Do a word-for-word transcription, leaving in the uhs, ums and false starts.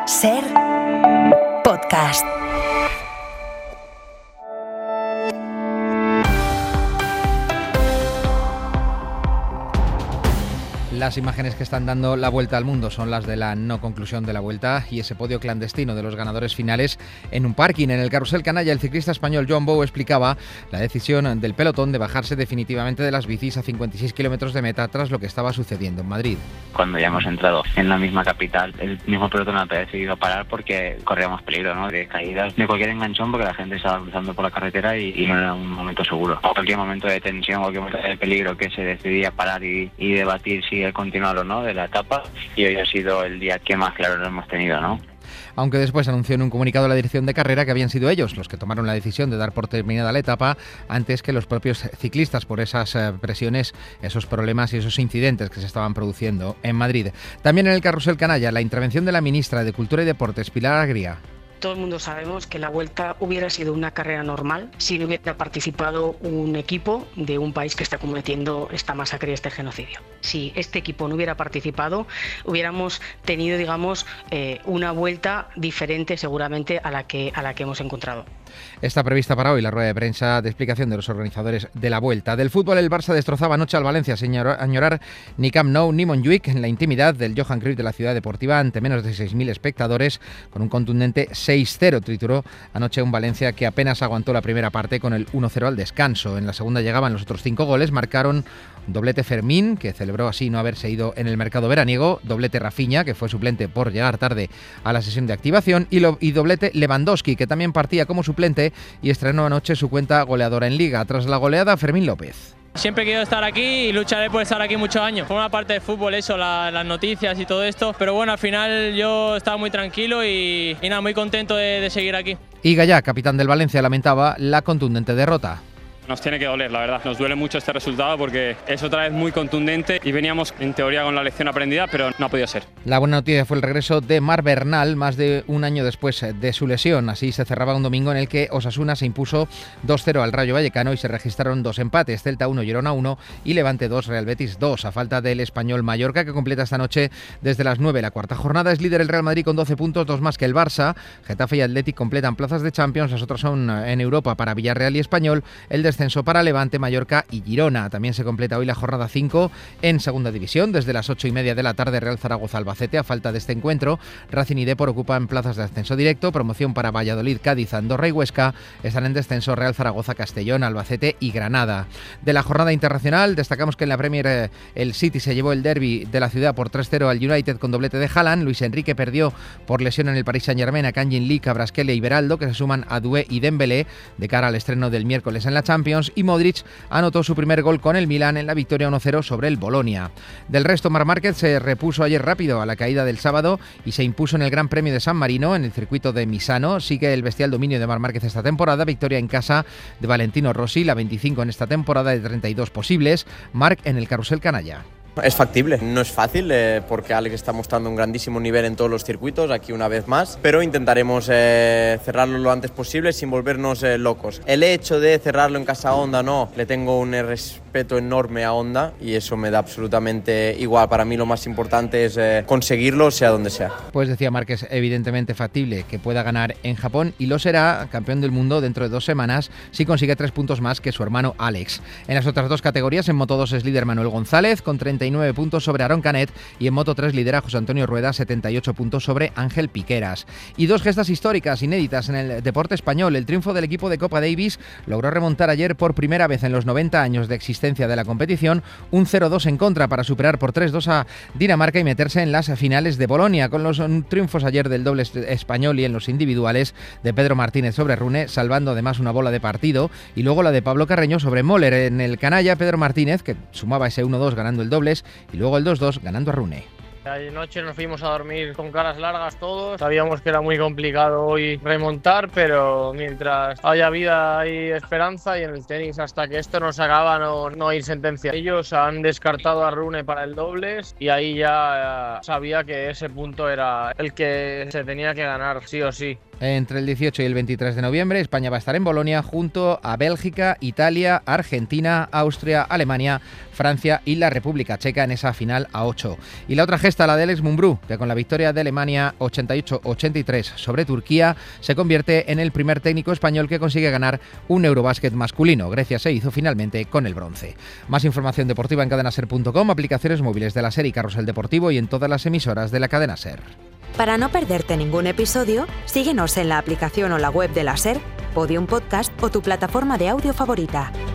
Ser podcast. Las imágenes que están dando la vuelta al mundo son las de la no conclusión de la vuelta y ese podio clandestino de los ganadores finales en un parking. En el Carrusel Canalla, el ciclista español Joan Bou explicaba la decisión del pelotón de bajarse definitivamente de las bicis a cincuenta y seis kilómetros de meta tras lo que estaba sucediendo en Madrid. Cuando ya hemos entrado en la misma capital, el mismo pelotón ha decidido parar porque corríamos peligro, ¿no? De caídas, de cualquier enganchón, porque la gente estaba cruzando por la carretera y, y no era un momento seguro. Cualquier momento de tensión, cualquier momento de peligro que se decidía parar y, y debatir si continuar o no de la etapa, y hoy ha sido el día que más claro lo hemos tenido, ¿no? Aunque después anunció en un comunicado la dirección de carrera que habían sido ellos los que tomaron la decisión de dar por terminada la etapa antes que los propios ciclistas por esas presiones, esos problemas y esos incidentes que se estaban produciendo en Madrid. También en el Carrusel Canalla, la intervención de la ministra de Cultura y Deportes, Pilar Agria. Todo el mundo sabemos que la Vuelta hubiera sido una carrera normal si no hubiera participado un equipo de un país que está cometiendo esta masacre y este genocidio. Si este equipo no hubiera participado, hubiéramos tenido, digamos, eh, una Vuelta diferente seguramente a la que, a la que hemos encontrado. Está prevista para hoy la rueda de prensa de explicación de los organizadores de la Vuelta. Del fútbol, el Barça destrozaba anoche al Valencia sin añorar ni Camp Nou ni Montjuïc en la intimidad del Johan Cruyff de la ciudad deportiva ante menos de seis mil espectadores con un contundente seis cero. Trituró anoche un Valencia que apenas aguantó la primera parte con el uno cero al descanso. En la segunda llegaban los otros cinco goles, marcaron doblete Fermín, que celebró así no haberse ido en el mercado veraniego, doblete Rafinha, que fue suplente por llegar tarde a la sesión de activación, y, lo, y doblete Lewandowski, que también partía como suplente y estrenó anoche su cuenta goleadora en Liga. Tras la goleada, Fermín López. Siempre he querido estar aquí y lucharé por estar aquí muchos años. Forma parte del fútbol eso, la, las noticias y todo esto, pero bueno, al final yo estaba muy tranquilo y, y nada, muy contento de, de seguir aquí. Y Gallá, capitán del Valencia, lamentaba la contundente derrota. Nos tiene que doler, la verdad. Nos duele mucho este resultado porque es otra vez muy contundente y veníamos en teoría con la lección aprendida, pero no ha podido ser. La buena noticia fue el regreso de Marc Bernal más de un año después de su lesión. Así se cerraba un domingo en el que Osasuna se impuso dos cero al Rayo Vallecano y se registraron dos empates, Celta uno, Girona uno y Levante dos, Real Betis dos. A falta del Español Mallorca, que completa esta noche desde las nueve la cuarta jornada. Es líder el Real Madrid con doce puntos, dos más que el Barça. Getafe y Athletic completan plazas de Champions, las otras son en Europa para Villarreal y Español. El descenso para Levante, Mallorca y Girona. También se completa hoy la jornada cinco en segunda división. Desde las ocho y media de la tarde, Real Zaragoza Albacete. A falta de este encuentro, Racing y Depor ocupan plazas de ascenso directo. Promoción para Valladolid, Cádiz, Andorra y Huesca. Están en descenso Real Zaragoza, Castellón, Albacete y Granada. De la jornada internacional, destacamos que en la Premier eh, el City se llevó el derbi de la ciudad por tres cero al United con doblete de Haaland. Luis Enrique perdió por lesión en el Paris Saint-Germain a Kangin Lee, Kvaratskhelia y Beraldo, que se suman a Doué y Dembélé de cara al estreno del miércoles en la Champions. Y Modric anotó su primer gol con el Milán en la victoria uno cero sobre el Bolonia. Del resto, Marc Márquez se repuso ayer rápido a la caída del sábado y se impuso en el Gran Premio de San Marino en el circuito de Misano. Sigue el bestial dominio de Marc Márquez esta temporada, victoria en casa de Valentino Rossi, la veinticinco en esta temporada de treinta y dos posibles. Marc en el Carrusel Canalla. Es factible, no es fácil eh, porque Alex está mostrando un grandísimo nivel en todos los circuitos, aquí una vez más, pero intentaremos eh, cerrarlo lo antes posible sin volvernos eh, locos. El hecho de cerrarlo en casa a Honda, no, le tengo un respeto enorme a Honda y eso me da absolutamente igual. Para mí lo más importante es eh, conseguirlo sea donde sea. Pues decía Márquez, evidentemente factible que pueda ganar en Japón y lo será campeón del mundo dentro de dos semanas si consigue tres puntos más que su hermano Alex. En las otras dos categorías, en Moto dos es líder Manuel González con treinta y nueve puntos sobre Aaron Canet y en Moto tres lidera José Antonio Rueda, setenta y ocho puntos sobre Ángel Piqueras. Y dos gestas históricas inéditas en el deporte español. El triunfo del equipo de Copa Davis logró remontar ayer por primera vez en los noventa años de existencia de la competición un cero dos en contra para superar por tres dos a Dinamarca y meterse en las finales de Bolonia, con los triunfos ayer del doble español y en los individuales de Pedro Martínez sobre Rune, salvando además una bola de partido, y luego la de Pablo Carreño sobre Moller. En el canalla, Pedro Martínez, que sumaba ese uno dos ganando el dobles, y luego el dos dos ganando a Rune. Anoche nos fuimos a dormir con caras largas todos, sabíamos que era muy complicado hoy remontar, pero mientras haya vida hay esperanza y en el tenis hasta que esto no se acaba no, no hay sentencia. Ellos han descartado a Rune para el dobles y ahí ya sabía que ese punto era el que se tenía que ganar sí o sí. Entre el dieciocho y el veintitrés de noviembre, España va a estar en Bolonia junto a Bélgica, Italia, Argentina, Austria, Alemania, Francia y la República Checa en esa final a ocho. Y la otra gesta, la de Alex Mumbrú, que con la victoria de Alemania ochenta y ocho ochenta y tres sobre Turquía, se convierte en el primer técnico español que consigue ganar un Eurobásquet masculino. Grecia se hizo finalmente con el bronce. Más información deportiva en cadena ser punto com, aplicaciones móviles de la SER y Carrusel Deportivo y en todas las emisoras de la cadena SER. Para no perderte ningún episodio, síguenos en la aplicación o la web de la SER, Podium Podcast o tu plataforma de audio favorita.